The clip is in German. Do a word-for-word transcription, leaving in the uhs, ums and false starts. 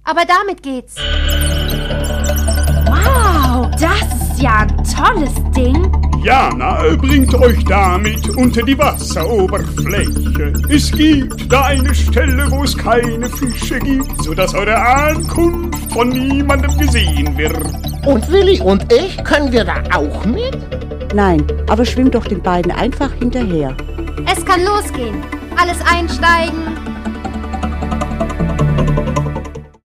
aber damit geht's. Wow, das ist ja ein tolles Ding. Jana bringt euch damit unter die Wasseroberfläche. Es gibt da eine Stelle, wo es keine Fische gibt, sodass eure Ankunft von niemandem gesehen wird. Und Willi und ich, können wir da auch mit? Nein, aber schwimm doch den beiden einfach hinterher. Es kann losgehen. Alles einsteigen,